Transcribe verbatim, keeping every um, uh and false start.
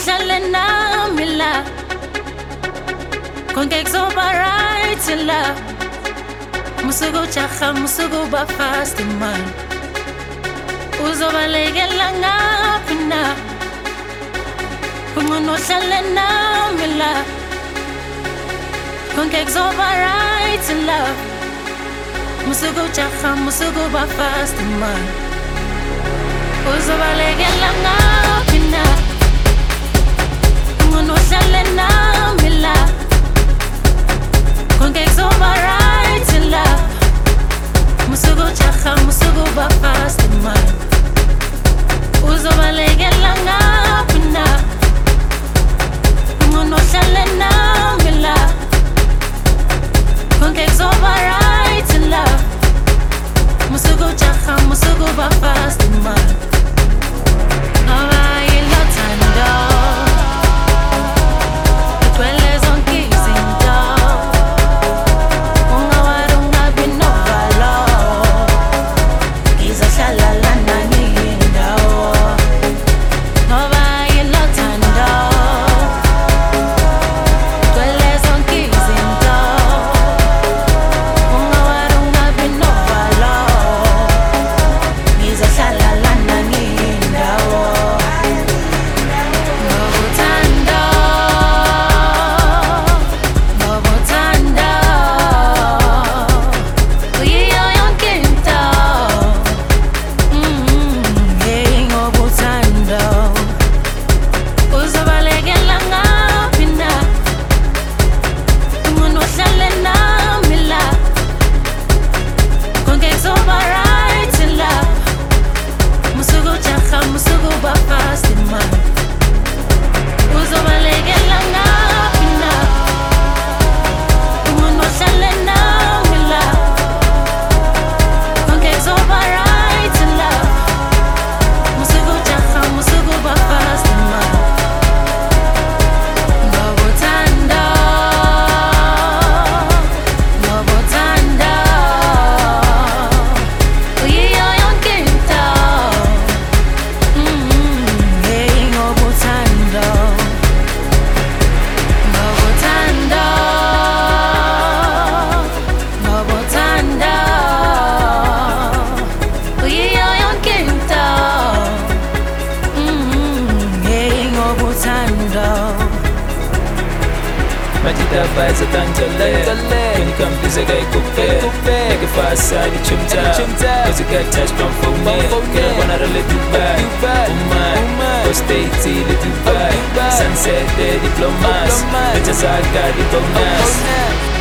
uhlale nami la, konke kuzoba right la. Musuku jaha, musuku ba fast man. Uzobalekela ngaphi na, kungcono uhlale nami la, konke kuzoba right la. Musuku jaha, musuku ba fast man. Uzobalekela ngaphi na, kungcono uhlale nami la, konke kuzoba right la. Musuku jaha, musuku ba fast man. Uzobalekela ngaphi na, kungcono uhlale nami la, konke kuzoba right la. Musuku jaha, musuku ba fast man. Majida Baza Tantale, when you come this a guy cook make a fast side chumta, cause you got touch from for me, girl wanna let you buy, oh my, go stay till it you buy, sunset the diplomas, just I got it on us.